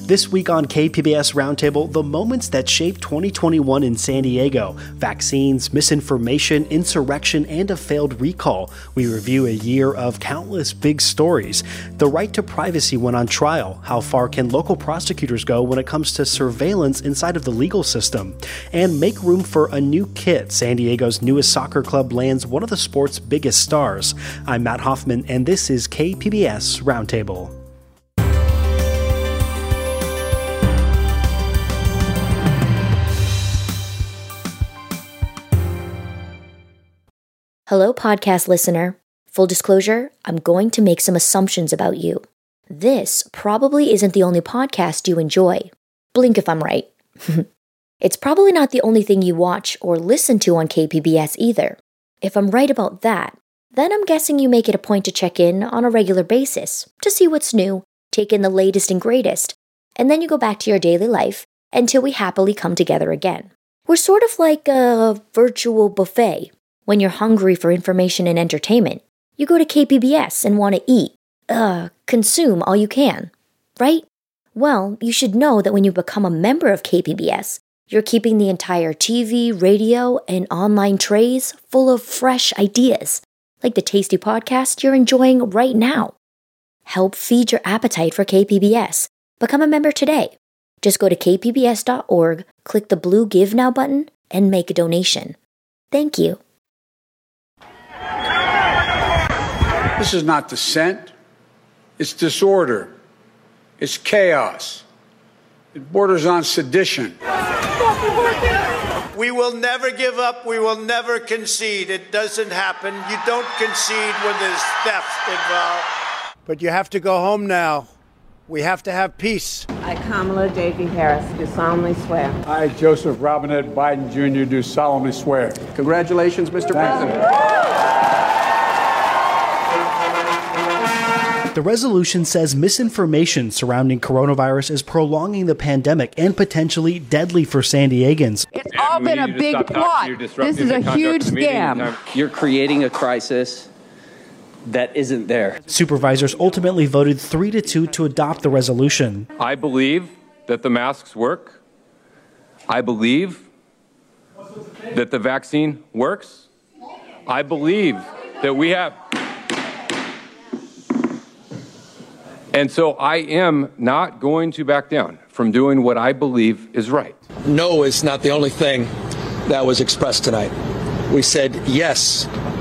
This week on KPBS Roundtable, the moments that shaped 2021 in San Diego. Vaccines, misinformation, insurrection, and a failed recall. We review a year of countless big stories. The right to privacy went on trial. How far can local prosecutors go when it comes to surveillance inside of the legal system? And make room for a new kid. San Diego's newest soccer club lands one of the sport's biggest stars. I'm Matt Hoffman, and this is KPBS Roundtable. Hello, podcast listener. Full disclosure, I'm going to make some assumptions about you. This probably isn't the only podcast you enjoy. Blink if I'm right. It's probably not the only thing you watch or listen to on KPBS either. If I'm right about that, then I'm guessing you make it a point to check in on a regular basis to see what's new, take in the latest and greatest, and then you go back to your daily life until we happily come together again. We're sort of like a virtual buffet. When you're hungry for information and entertainment, you go to KPBS and want to eat, consume all you can, right? Well, you should know that when you become a member of KPBS, you're keeping the entire TV, radio, and online trays full of fresh ideas, like the tasty podcast you're enjoying right now. Help feed your appetite for KPBS. Become a member today. Just go to kpbs.org, click the blue Give Now button, and make a donation. Thank you. This is not dissent. It's disorder. It's chaos. It borders on sedition. We will never give up. We will never concede. It doesn't happen. You don't concede when there's theft involved. But you have to go home now. We have to have peace. I, Kamala Davy Harris, do solemnly swear. I, Joseph Robinette Biden Jr., do solemnly swear. Congratulations, Mr. President. The resolution says misinformation surrounding coronavirus is prolonging the pandemic and potentially deadly for San Diegans. It's all been a big plot. This is a huge scam. You're creating a crisis that isn't there. Supervisors ultimately voted 3-2 to adopt the resolution. I believe that the masks work. I believe that the vaccine works. I believe that we have... And so I am not going to back down from doing what I believe is right. No is not the only thing that was expressed tonight. We said yes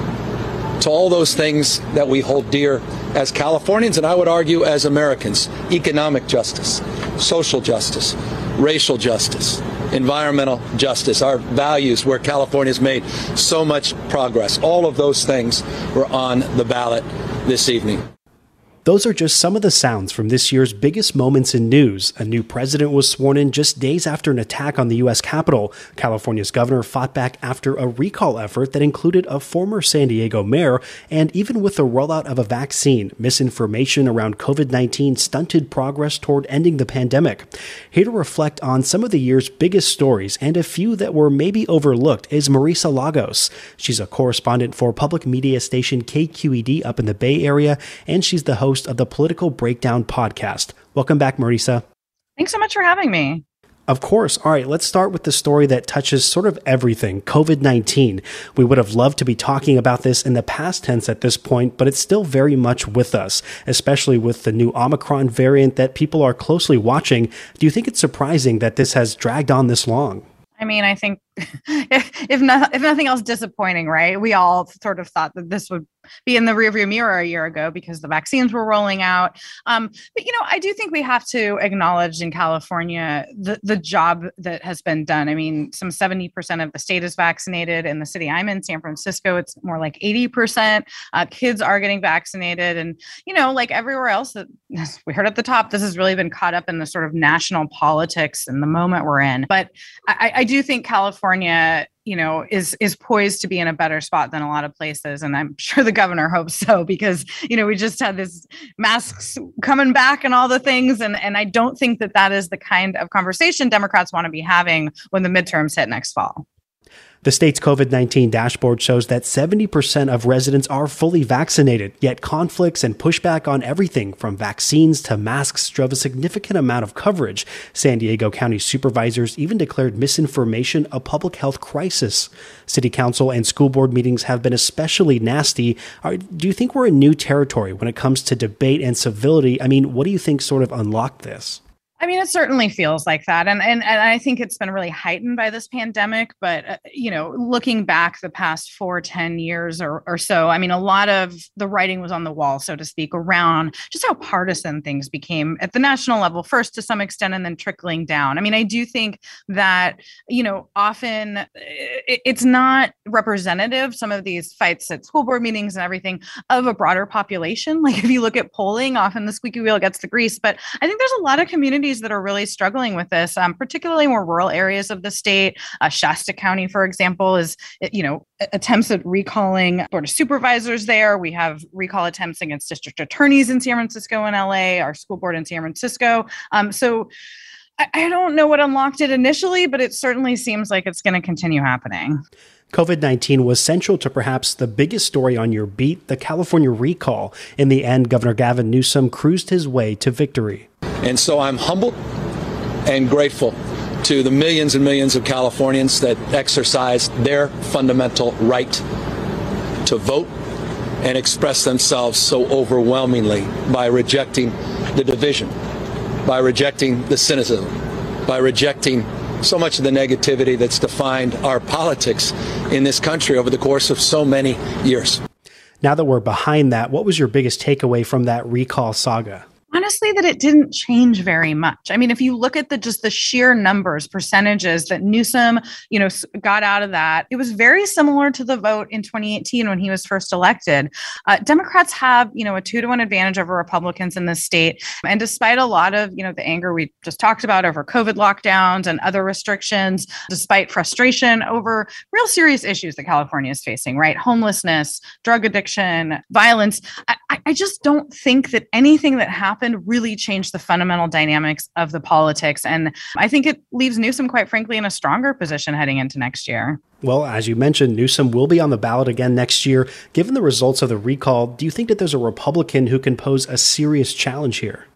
to all those things that we hold dear as Californians, and I would argue as Americans: economic justice, social justice, racial justice, environmental justice, our values where California's made so much progress. All of those things were on the ballot this evening. Those are just some of the sounds from this year's biggest moments in news. A new president was sworn in just days after an attack on the U.S. Capitol. California's governor fought back after a recall effort that included a former San Diego mayor, and even with the rollout of a vaccine, misinformation around COVID-19 stunted progress toward ending the pandemic. Here to reflect on some of the year's biggest stories and a few that were maybe overlooked is Marisa Lagos. She's a correspondent for public media station KQED up in the Bay Area, and she's the host of the Political Breakdown podcast. Welcome back, Marisa. Thanks so much for having me. Of course. All right, let's start with the story that touches sort of everything, COVID-19. We would have loved to be talking about this in the past tense at this point, but it's still very much with us, especially with the new Omicron variant that people are closely watching. Do you think it's surprising that this has dragged on this long? I mean, I think if nothing else, disappointing, right? We all sort of thought that this would be in the rearview mirror a year ago because the vaccines were rolling out. But, I do think we have to acknowledge in California the job that has been done. I mean, some 70% of the state is vaccinated. In the city I'm in, San Francisco, it's more like 80%. Kids are getting vaccinated. And, like everywhere else that we heard at the top, this has really been caught up in the sort of national politics and the moment we're in. But I do think California, is poised to be in a better spot than a lot of places. And I'm sure the governor hopes so, because, we just had this masks coming back and all the things. And I don't think that is the kind of conversation Democrats want to be having when the midterms hit next fall. The state's COVID-19 dashboard shows that 70% of residents are fully vaccinated, yet conflicts and pushback on everything from vaccines to masks drove a significant amount of coverage. San Diego County supervisors even declared misinformation a public health crisis. City council and school board meetings have been especially nasty. Do you think we're in new territory when it comes to debate and civility? I mean, what do you think sort of unlocked this? I mean, it certainly feels like that. And I think it's been really heightened by this pandemic. But, looking back the past 10 years or so, I mean, a lot of the writing was on the wall, so to speak, around just how partisan things became at the national level, first to some extent, and then trickling down. I mean, I do think that, often it's not representative, some of these fights at school board meetings and everything, of a broader population. Like if you look at polling, often the squeaky wheel gets the grease. But I think there's a lot of communities that are really struggling with this, particularly more rural areas of the state. Shasta County, for example, is, attempts at recalling board of supervisors there. We have recall attempts against district attorneys in San Francisco and LA, our school board in San Francisco. So I don't know what unlocked it initially, but it certainly seems like it's going to continue happening. COVID-19 was central to perhaps the biggest story on your beat, the California recall. In the end, Governor Gavin Newsom cruised his way to victory. And so I'm humbled and grateful to the millions and millions of Californians that exercised their fundamental right to vote and express themselves so overwhelmingly by rejecting the division, by rejecting the cynicism, by rejecting so much of the negativity that's defined our politics in this country over the course of so many years. Now that we're behind that, what was your biggest takeaway from that recall saga? Honestly, that it didn't change very much. I mean, if you look at just the sheer numbers, percentages that Newsom, got out of that, it was very similar to the vote in 2018 when he was first elected. Democrats have, a 2-to-1 advantage over Republicans in this state. And despite a lot of, the anger we just talked about over COVID lockdowns and other restrictions, despite frustration over real serious issues that California is facing, right? Homelessness, drug addiction, violence. I just don't think that anything that happened really changed the fundamental dynamics of the politics. And I think it leaves Newsom, quite frankly, in a stronger position heading into next year. Well, as you mentioned, Newsom will be on the ballot again next year. Given the results of the recall, do you think that there's a Republican who can pose a serious challenge here?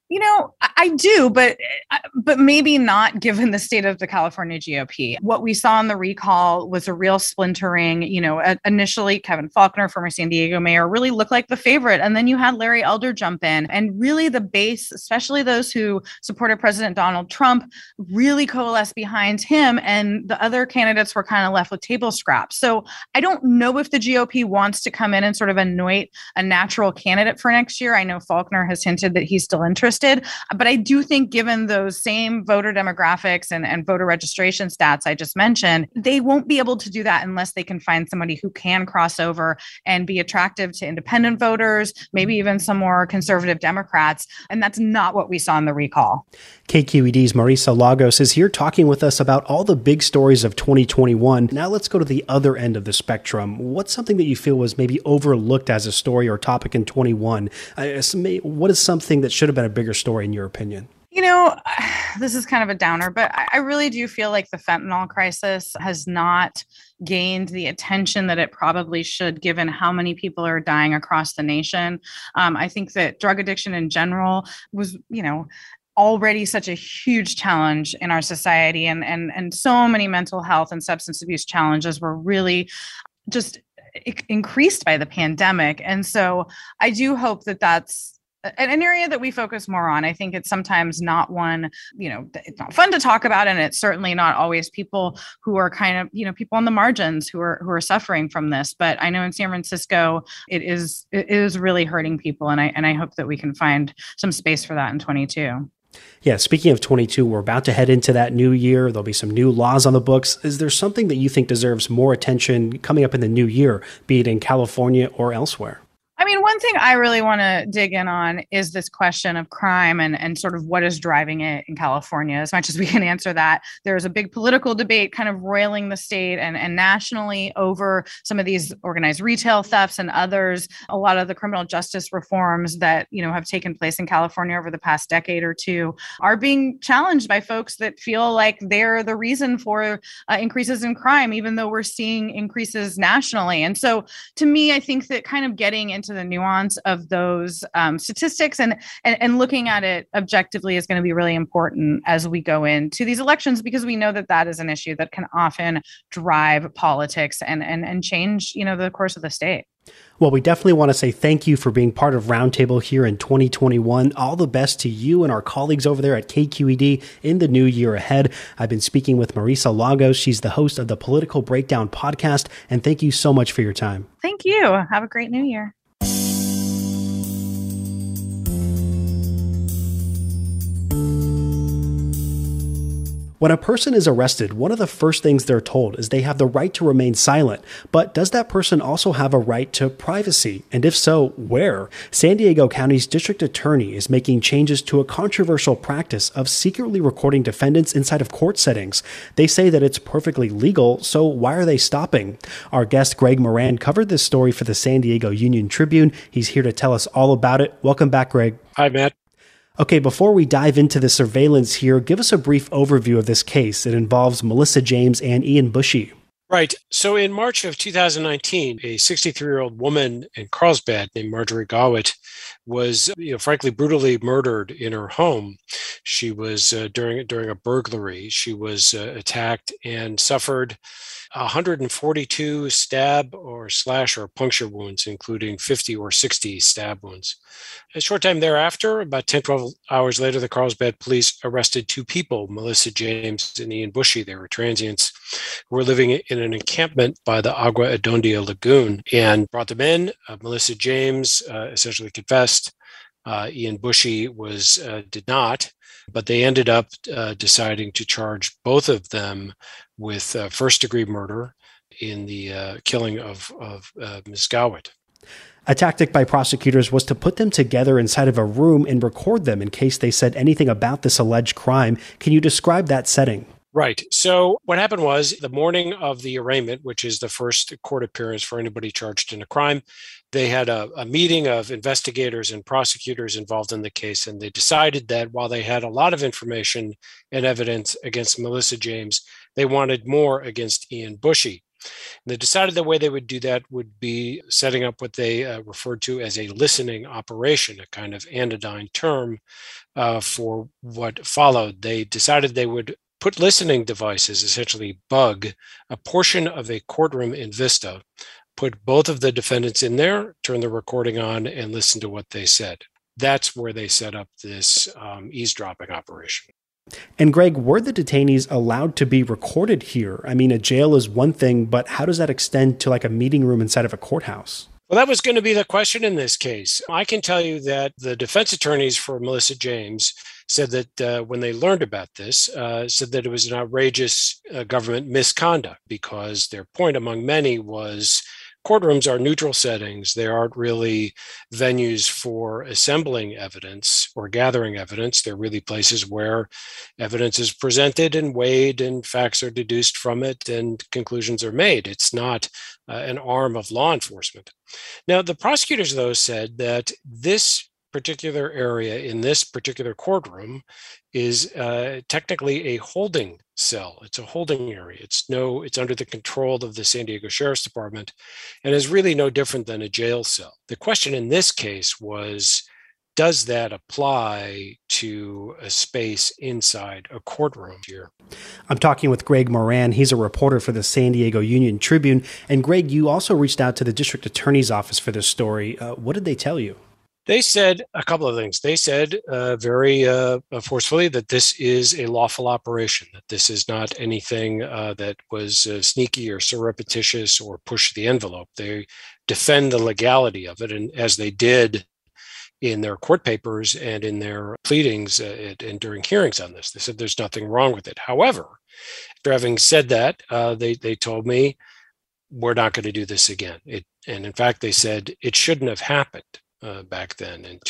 I do, but maybe not given the state of the California GOP. What we saw in the recall was a real splintering. Initially, Kevin Faulconer, former San Diego mayor, really looked like the favorite. And then you had Larry Elder jump in. And really the base, especially those who supported President Donald Trump, really coalesced behind him. And the other candidates were kind of left with table scraps. So I don't know if the GOP wants to come in and sort of anoint a natural candidate for next year. I know Faulconer has hinted that he's still interested. But I do think given those same voter demographics and voter registration stats I just mentioned, they won't be able to do that unless they can find somebody who can cross over and be attractive to independent voters, maybe even some more conservative Democrats. And that's not what we saw in the recall. KQED's Marisa Lagos is here talking with us about all the big stories of 2021. Now let's go to the other end of the spectrum. What's something that you feel was maybe overlooked as a story or topic in 21? What is something that should have been a bigger story in your opinion? This is kind of a downer, but I really do feel like the fentanyl crisis has not gained the attention that it probably should, given how many people are dying across the nation. I think that drug addiction in general was, already such a huge challenge in our society, and so many mental health and substance abuse challenges were really just increased by the pandemic. And so I do hope that that's an area that we focus more on. I think it's sometimes not one, it's not fun to talk about, and it's certainly not always people who are kind of, people on the margins who are suffering from this. But I know in San Francisco, it is really hurting people, and I hope that we can find some space for that in 22. Yeah, speaking of 22, we're about to head into that new year. There'll be some new laws on the books. Is there something that you think deserves more attention coming up in the new year, be it in California or elsewhere? I mean, one thing I really want to dig in on is this question of crime and sort of what is driving it in California. As much as we can answer that, there's a big political debate kind of roiling the state and nationally over some of these organized retail thefts and others. A lot of the criminal justice reforms that, have taken place in California over the past decade or two are being challenged by folks that feel like they're the reason for increases in crime, even though we're seeing increases nationally. And so to me, I think that kind of getting into the nuance of those statistics and looking at it objectively is going to be really important as we go into these elections, because we know that is an issue that can often drive politics and change, the course of the state. Well, we definitely want to say thank you for being part of Roundtable here in 2021. All the best to you and our colleagues over there at KQED in the new year ahead. I've been speaking with Marisa Lagos. She's the host of the Political Breakdown podcast. And thank you so much for your time. Thank you. Have a great new year. When a person is arrested, one of the first things they're told is they have the right to remain silent. But does that person also have a right to privacy? And if so, where? San Diego County's district attorney is making changes to a controversial practice of secretly recording defendants inside of court settings. They say that it's perfectly legal, so why are they stopping? Our guest, Greg Moran, covered this story for the San Diego Union Tribune. He's here to tell us all about it. Welcome back, Greg. Hi, Matt. Okay, before we dive into the surveillance here, give us a brief overview of this case. It involves Melissa James and Ian Bushy. Right. So in March of 2019, a 63-year-old woman in Carlsbad named Marjorie Gawit was, frankly, brutally murdered in her home. She was during a burglary. She was attacked and suffered 142 stab or slash or puncture wounds, including 50 or 60 stab wounds. A short time thereafter, about 10, 12 hours later, the Carlsbad police arrested two people, Melissa James and Ian Bushy. They were transients who were living in an encampment by the Agua Adondia Lagoon, and brought them in. Melissa James essentially confessed. Ian Bushy did not, but they ended up deciding to charge both of them with first-degree murder in the killing of Ms. Gawit. A tactic by prosecutors was to put them together inside of a room and record them in case they said anything about this alleged crime. Can you describe that setting? Right. So what happened was the morning of the arraignment, which is the first court appearance for anybody charged in a crime, they had a meeting of investigators and prosecutors involved in the case, and they decided that while they had a lot of information and evidence against Melissa James, they wanted more against Ian Bushy. And they decided the way they would do that would be setting up what they referred to as a listening operation, a kind of anodyne term for what followed. They decided they would put listening devices, essentially bug a portion of a courtroom in Vista, put both of the defendants in there, turn the recording on, and listen to what they said. That's where they set up this eavesdropping operation. And Greg, were the detainees allowed to be recorded here? I mean, a jail is one thing, but how does that extend to like a meeting room inside of a courthouse? Well, that was going to be the question in this case. I can tell you that the defense attorneys for Melissa James said that when they learned about this, said that it was an outrageous government misconduct, because their point among many was courtrooms are neutral settings. They aren't really venues for assembling evidence or gathering evidence. They're really places where evidence is presented and weighed and facts are deduced from it and conclusions are made. It's not an arm of law enforcement. Now, the prosecutors, though, said that this particular area in this particular courtroom is technically a holding cell. It's a holding area. It's under the control of the San Diego Sheriff's Department and is really no different than a jail cell. The question in this case was, does that apply to a space inside a courtroom here? I'm talking with Greg Moran. He's a reporter for the San Diego Union Tribune. And Greg, you also reached out to the district attorney's office for this story. What did they tell you? They said a couple of things. They said very forcefully that this is a lawful operation, that this is not anything that was sneaky or surreptitious or pushed the envelope. They defend the legality of it, and as they did in their court papers and in their pleadings and during hearings on this, they said there's nothing wrong with it. However, after having said that, they told me we're not going to do this again. And in fact, they said it shouldn't have happened back then in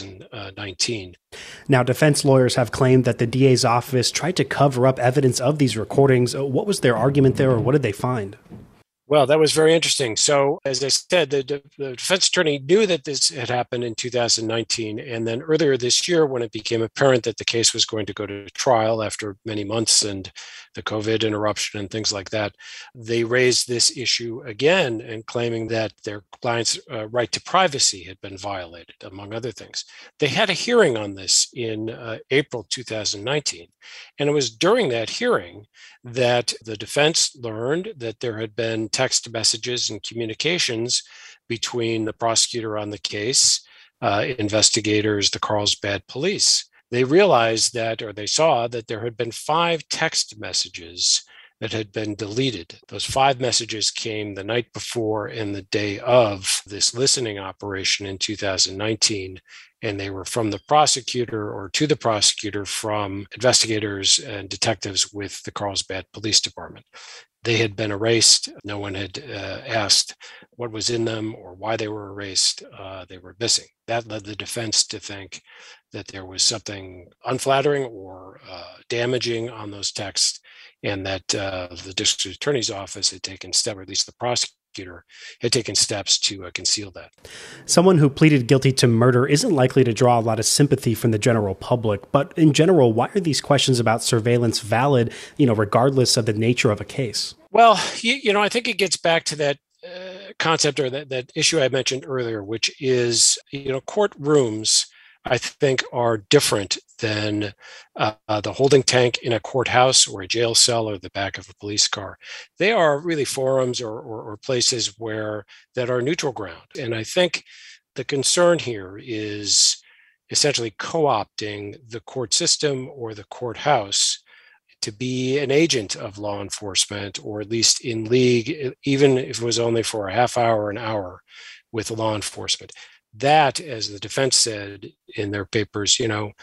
2019. Now, defense lawyers have claimed that the DA's office tried to cover up evidence of these recordings. What was their argument there, or what did they find? Well, that was very interesting. So, as I said, the defense attorney knew that this had happened in 2019. And then earlier this year, when it became apparent that the case was going to go to trial after many months and the COVID interruption and things like that, they raised this issue again and claiming that their client's right to privacy had been violated, among other things. They had a hearing on this in April 2019. And it was during that hearing that the defense learned that there had been text messages and communications between the prosecutor on the case, investigators, the Carlsbad police. They realized that, or they saw that there had been 5 text messages that had been deleted. Those 5 messages came the night before and the day of this listening operation in 2019. And they were from the prosecutor, or to the prosecutor from investigators and detectives with the Carlsbad Police Department. They had been erased. No one had asked what was in them or why they were erased. They were missing. That led the defense to think that there was something unflattering or damaging on those texts, and that the district attorney's office had taken steps, or at least the prosecutor had taken steps to conceal that. Someone who pleaded guilty to murder isn't likely to draw a lot of sympathy from the general public. But in general, why are these questions about surveillance valid, regardless of the nature of a case? Well, I think it gets back to that concept, or that issue I mentioned earlier, which is, courtrooms, I think, are different than the holding tank in a courthouse or a jail cell or the back of a police car. They are really forums or places that are neutral ground. And I think the concern here is essentially co-opting the court system or the courthouse to be an agent of law enforcement, or at least in league, even if it was only for a half hour, an hour, with law enforcement. That, as the defense said in their papers,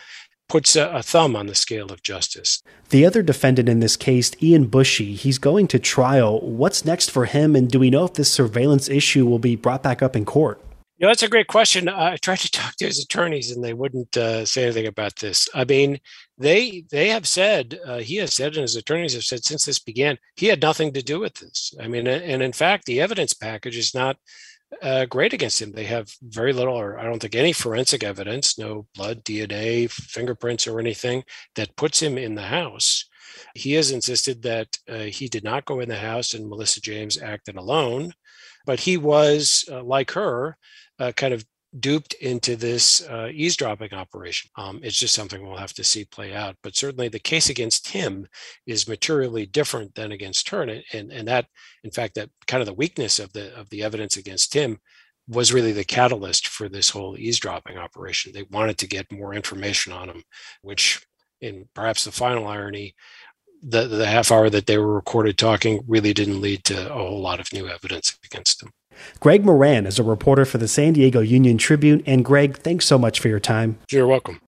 puts a thumb on the scale of justice. The other defendant in this case, Ian Bushy, he's going to trial. What's next for him? And do we know if this surveillance issue will be brought back up in court? That's a great question. I tried to talk to his attorneys and they wouldn't say anything about this. I mean, they have said, he has said, and his attorneys have said since this began, he had nothing to do with this. I mean, and in fact, the evidence package is not great against him. They have very little, or I don't think any, forensic evidence, no blood, DNA, fingerprints, or anything that puts him in the house. He has insisted that he did not go in the house and Melissa James acted alone, but he was, like her, kind of duped into this eavesdropping operation. It's just something we'll have to see play out. But certainly the case against him is materially different than against her. And that, in fact, that kind of the weakness of the evidence against him was really the catalyst for this whole eavesdropping operation. They wanted to get more information on him, which, in perhaps the final irony, the half hour that they were recorded talking really didn't lead to a whole lot of new evidence against him. Greg Moran is a reporter for the San Diego Union Tribune. And Greg, thanks so much for your time. You're welcome.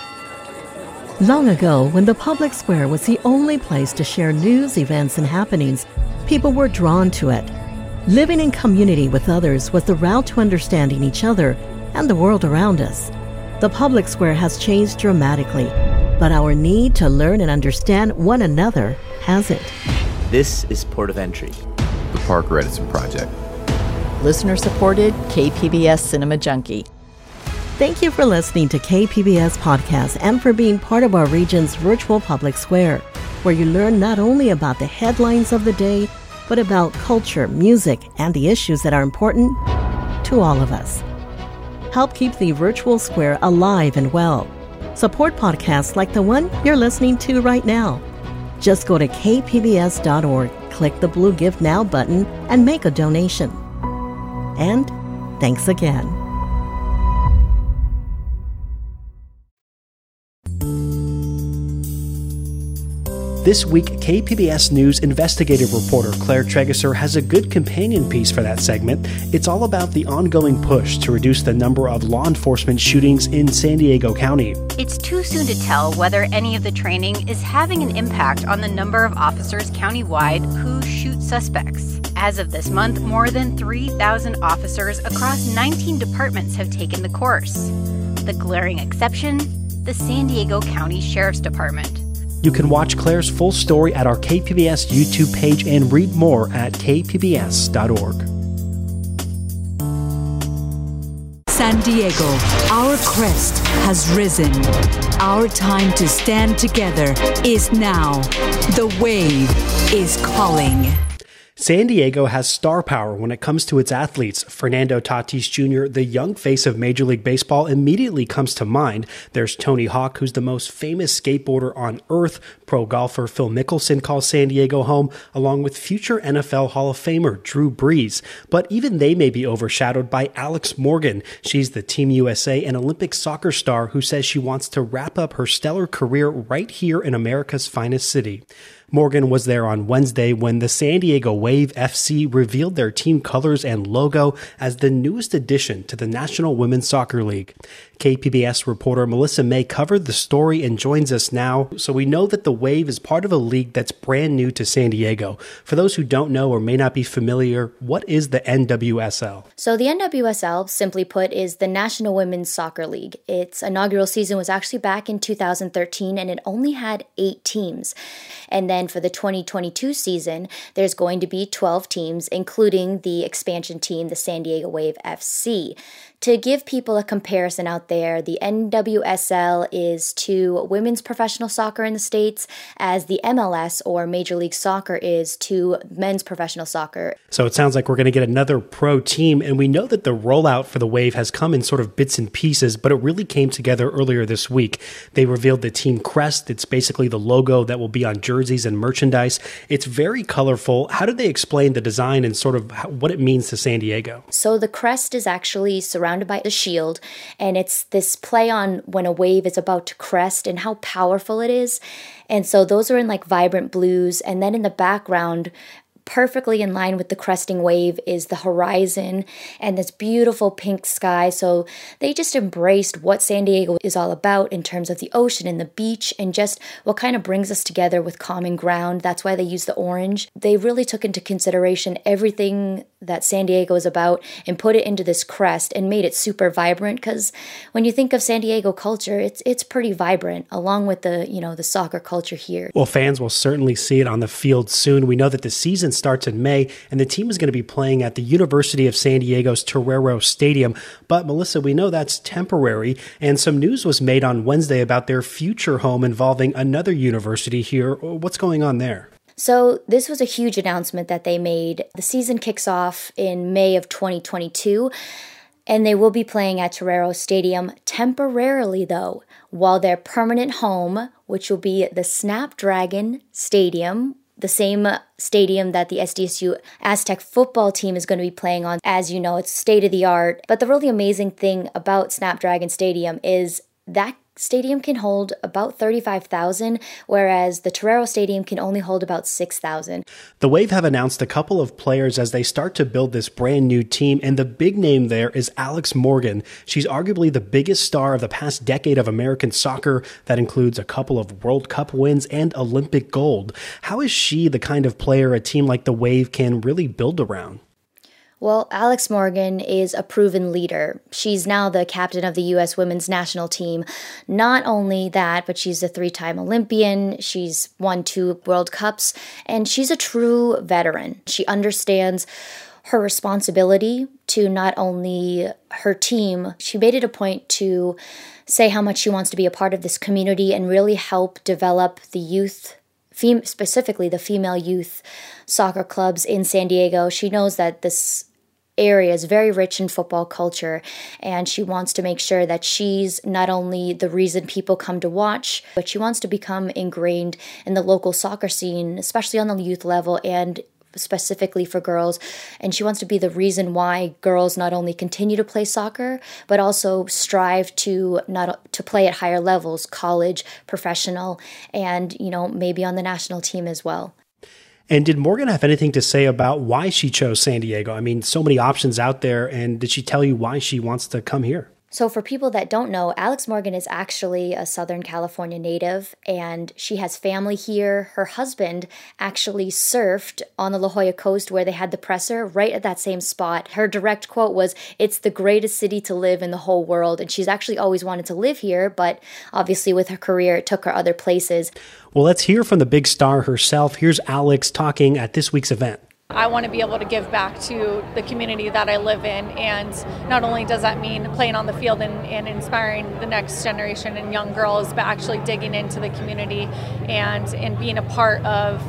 Long ago, when the public square was the only place to share news, events, and happenings, people were drawn to it. Living in community with others was the route to understanding each other and the world around us. The public square has changed dramatically, but our need to learn and understand one another hasn't. This is Port of Entry, the Parker Edison Project. Listener-supported KPBS Cinema Junkie. Thank you for listening to KPBS Podcast and for being part of our region's virtual public square, where you learn not only about the headlines of the day, but about culture, music, and the issues that are important to all of us. Help keep the virtual square alive and well. Support podcasts like the one you're listening to right now. Just go to kpbs.org, click the blue Give Now button, and make a donation. And thanks again. This week, KPBS News investigative reporter Claire Trageser has a good companion piece for that segment. It's all about the ongoing push to reduce the number of law enforcement shootings in San Diego County. It's too soon to tell whether any of the training is having an impact on the number of officers countywide who shoot suspects. As of this month, more than 3,000 officers across 19 departments have taken the course. The glaring exception, the San Diego County Sheriff's Department. You can watch Claire's full story at our KPBS YouTube page and read more at kpbs.org. San Diego, our crest has risen. Our time to stand together is now. The wave is calling. San Diego has star power when it comes to its athletes. Fernando Tatis Jr., the young face of Major League Baseball, immediately comes to mind. There's Tony Hawk, who's the most famous skateboarder on earth. Pro golfer Phil Mickelson calls San Diego home, along with future NFL Hall of Famer Drew Brees. But even they may be overshadowed by Alex Morgan. She's the Team USA and Olympic soccer star who says she wants to wrap up her stellar career right here in America's finest city. Morgan was there on Wednesday when the San Diego Wave FC revealed their team colors and logo as the newest addition to the National Women's Soccer League. KPBS reporter Melissa May covered the story and joins us now. So we know that the Wave is part of a league that's brand new to San Diego. For those who don't know or may not be familiar, what is the NWSL? So the NWSL, simply put, is the National Women's Soccer League. Its inaugural season was actually back in 2013, and it only had 8 teams. And then for the 2022 season, there's going to be 12 teams, including the expansion team, the San Diego Wave FC. To give people a comparison out there, the NWSL is to women's professional soccer in the States as the MLS or Major League Soccer is to men's professional soccer. So it sounds like we're going to get another pro team, and we know that the rollout for the Wave has come in sort of bits and pieces, but it really came together earlier this week. They revealed the team crest. It's basically the logo that will be on jerseys and merchandise. It's very colorful. How did they explain the design and sort of what it means to San Diego? So the crest is actually surrounded by a shield, and it's this play on when a wave is about to crest and how powerful it is. And so those are in like vibrant blues, and then in the background, perfectly in line with the cresting wave, is the horizon and this beautiful pink sky. So they just embraced what San Diego is all about in terms of the ocean and the beach and just what kind of brings us together with common ground. That's why they use the orange. They really took into consideration everything that San Diego is about and put it into this crest and made it super vibrant, because when you think of San Diego culture, it's pretty vibrant, along with the soccer culture here. Well, fans will certainly see it on the field soon. We know that the season starts in May, and the team is going to be playing at the University of San Diego's Torero Stadium. But Melissa, we know that's temporary, and some news was made on Wednesday about their future home involving another university here. What's going on there? So this was a huge announcement that they made. The season kicks off in May of 2022, and they will be playing at Torero Stadium temporarily, though, while their permanent home, which will be the Snapdragon Stadium, the same stadium that the SDSU Aztec football team is going to be playing on. As you know, it's state-of-the-art. But the really amazing thing about Snapdragon Stadium is that stadium can hold about 35,000, whereas the Torero Stadium can only hold about 6,000. The Wave have announced a couple of players as they start to build this brand new team, and the big name there is Alex Morgan. She's arguably the biggest star of the past decade of American soccer. That includes a couple of World Cup wins and Olympic gold. How is she the kind of player a team like the Wave can really build around? Well, Alex Morgan is a proven leader. She's now the captain of the U.S. women's national team. Not only that, but she's a 3-time Olympian. She's won 2 World Cups, and she's a true veteran. She understands her responsibility to not only her team. She made it a point to say how much she wants to be a part of this community and really help develop the youth, specifically the female youth soccer clubs in San Diego. She knows that this area is very rich in football culture, and she wants to make sure that she's not only the reason people come to watch, but she wants to become ingrained in the local soccer scene, especially on the youth level, and specifically for girls. And she wants to be the reason why girls not only continue to play soccer, but also strive to play at higher levels, college, professional, and, maybe on the national team as well. And did Morgan have anything to say about why she chose San Diego? I mean, so many options out there. And did she tell you why she wants to come here? So for people that don't know, Alex Morgan is actually a Southern California native, and she has family here. Her husband actually surfed on the La Jolla coast where they had the presser, right at that same spot. Her direct quote was, "It's the greatest city to live in the whole world." And she's actually always wanted to live here, but obviously with her career, it took her other places. Well, let's hear from the big star herself. Here's Alex talking at this week's event. I want to be able to give back to the community that I live in, and not only does that mean playing on the field and inspiring the next generation and young girls, but actually digging into the community and being a part of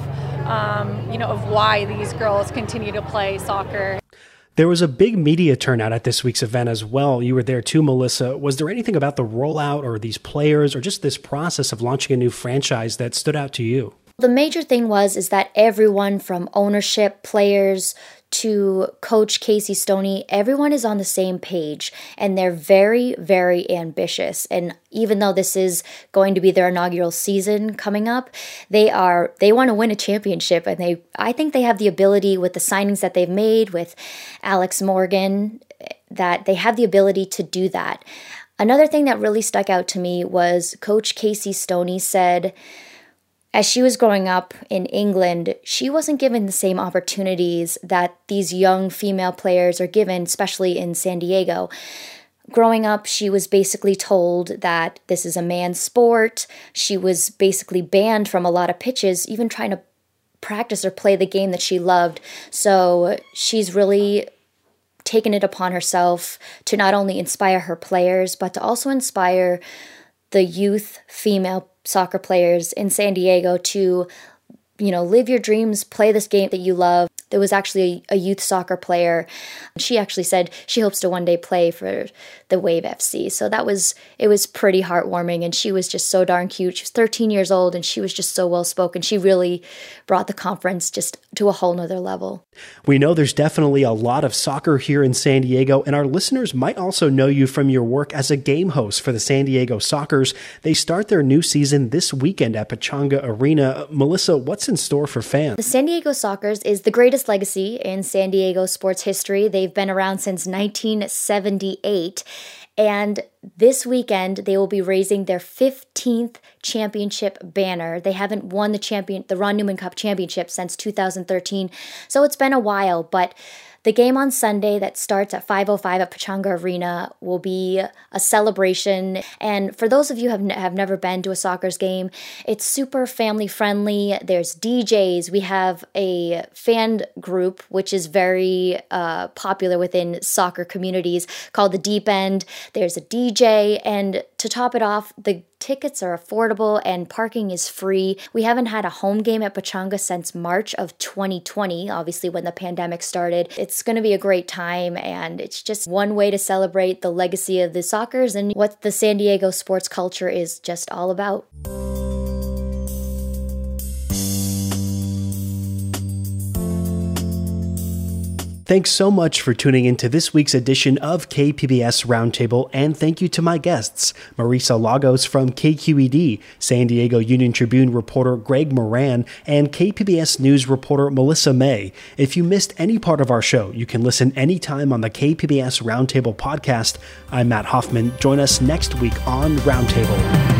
of why these girls continue to play soccer. There was a big media turnout at this week's event as well. You were there too, Melissa. Was there anything about the rollout or these players or just this process of launching a new franchise that stood out to you? The major thing is that everyone from ownership, players, to Coach Casey Stoney, everyone is on the same page, and they're very, very ambitious. And even though this is going to be their inaugural season coming up, they want to win a championship, and I think they have the ability with the signings that they've made with Alex Morgan, that they have the ability to do that. Another thing that really stuck out to me was Coach Casey Stoney said, as she was growing up in England, she wasn't given the same opportunities that these young female players are given, especially in San Diego. Growing up, she was basically told that this is a man's sport. She was basically banned from a lot of pitches, even trying to practice or play the game that she loved. So she's really taken it upon herself to not only inspire her players, but to also inspire the youth female soccer players in San Diego to, live your dreams, play this game that you love. There was actually a youth soccer player. She actually said she hopes to one day play for the Wave FC. So it was pretty heartwarming, and she was just so darn cute. She was 13 years old, and she was just so well-spoken. She really brought the conference just to a whole nother level. We know there's definitely a lot of soccer here in San Diego, and our listeners might also know you from your work as a game host for the San Diego Sockers. They start their new season this weekend at Pechanga Arena. Melissa, what's in store for fans? The San Diego Sockers is the greatest legacy in San Diego sports history. They've been around since 1978. And this weekend, they will be raising their 15th championship banner. They haven't won the Ron Newman Cup championship since 2013. So it's been a while, but the game on Sunday that starts at 5:05 at Pechanga Arena will be a celebration. And for those of you who have never been to a Sockers game, it's super family friendly. There's DJs. We have a fan group, which is very popular within soccer communities, called the Deep End. There's a DJ. And to top it off, the tickets are affordable and parking is free. We haven't had a home game at Pechanga since March of 2020, obviously when the pandemic started. It's going to be a great time, and it's just one way to celebrate the legacy of the Sockers and what the San Diego sports culture is just all about. Thanks so much for tuning in to this week's edition of KPBS Roundtable, and thank you to my guests, Marisa Lagos from KQED, San Diego Union Tribune reporter Greg Moran, and KPBS News reporter Melissa May. If you missed any part of our show, you can listen anytime on the KPBS Roundtable podcast. I'm Matt Hoffman. Join us next week on Roundtable.